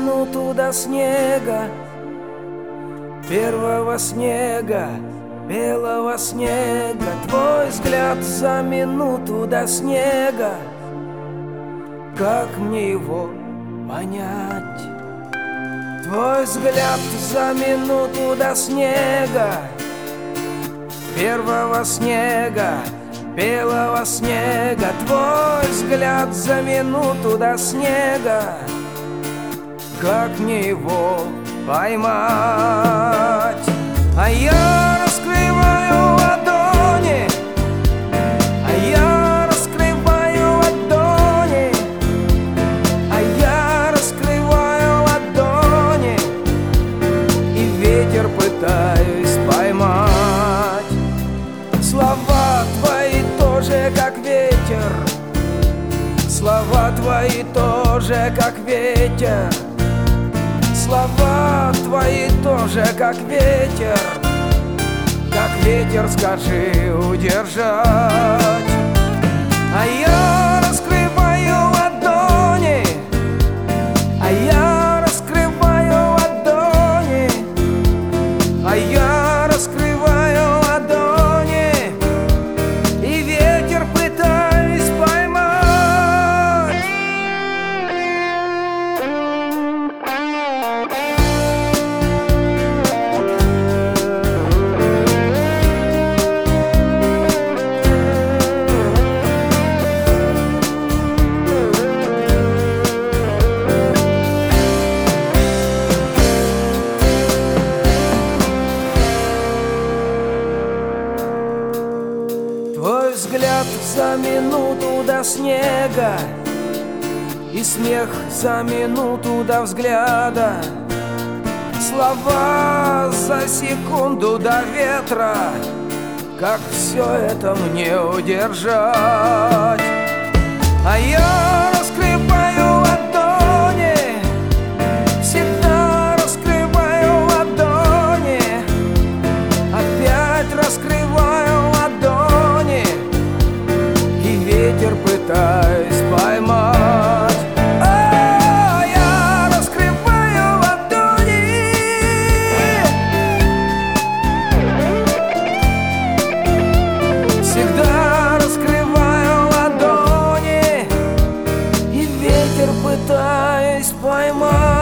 минуту до снега, первого снега, белого снега. Твой взгляд за минуту до снега, как мне его понять? Твой взгляд за минуту до снега, первого снега, белого снега. Твой взгляд за минуту до снега, как мне его поймать? А я раскрываю ладони, а я раскрываю ладони, а я раскрываю ладони, и ветер пытаюсь поймать. Слова твои тоже как ветер, слова твои тоже как ветер, слова твои тоже как ветер, скажи удержать. А я раскрываю ладони, а я раскрываю ладони, а я раскрываю ладони, и ветер пытаюсь поймать. Твой взгляд за минуту до снега, и смех за минуту до взгляда, слова за секунду до ветра, как все это мне удержать? А я раскрываю ладони, всегда раскрываю ладони, опять раскрываю ладони, и ветер пытаюсь поймать. А я раскрываю ладони, всегда раскрываю ладони, и ветер пытаюсь поймать.